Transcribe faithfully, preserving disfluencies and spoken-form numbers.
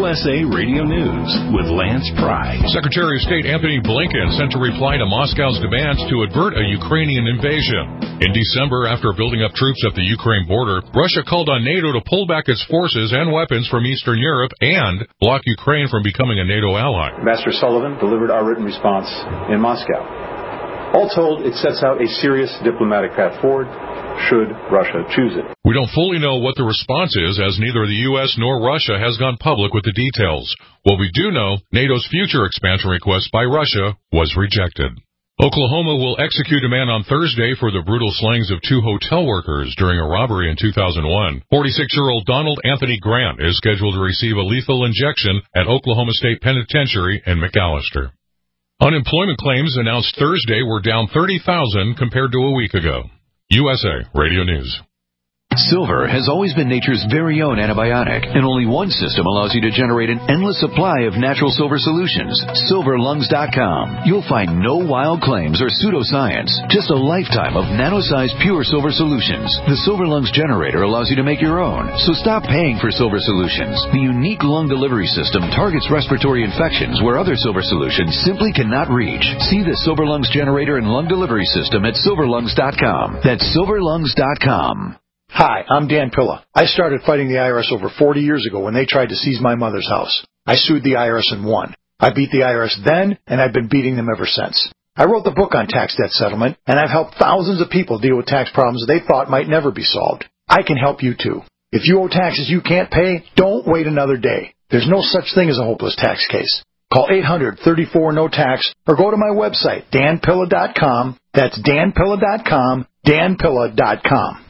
U S A Radio News with Lance Pry. Secretary of State Anthony Blinken sent a reply to Moscow's demands to avert a Ukrainian invasion. In December, after building up troops at the Ukraine border, Russia called on NATO to pull back its forces and weapons from Eastern Europe and block Ukraine from becoming a NATO ally. Ambassador Sullivan delivered our written response in Moscow. All told, it sets out a serious diplomatic path forward, should Russia choose it. We don't fully know what the response is, as neither the U S nor Russia has gone public with the details. What we do know, NATO's future expansion request by Russia was rejected. Oklahoma will execute a man on Thursday for the brutal slayings of two hotel workers during a robbery in two thousand one. forty-six-year-old Donald Anthony Grant is scheduled to receive a lethal injection at Oklahoma State Penitentiary in McAlester. Unemployment claims announced Thursday were down thirty thousand compared to a week ago. U S A Radio News. Silver has always been nature's very own antibiotic, and only one system allows you to generate an endless supply of natural silver solutions. silver lungs dot com. You'll find no wild claims or pseudoscience, just a lifetime of nano-sized pure silver solutions. The Silver Lungs generator allows you to make your own, so stop paying for silver solutions. The unique lung delivery system targets respiratory infections where other silver solutions simply cannot reach. See the Silver Lungs generator and lung delivery system at silver lungs dot com. That's silver lungs dot com. Hi, I'm Dan Pilla. I started fighting the I R S over forty years ago when they tried to seize my mother's house. I sued the I R S and won. I beat the I R S then, and I've been beating them ever since. I wrote the book on tax debt settlement, and I've helped thousands of people deal with tax problems they thought might never be solved. I can help you too. If you owe taxes you can't pay, don't wait another day. There's no such thing as a hopeless tax case. Call eight hundred, thirty-four, no tax or go to my website, dan pilla dot com. That's dan pilla dot com, dan pilla dot com.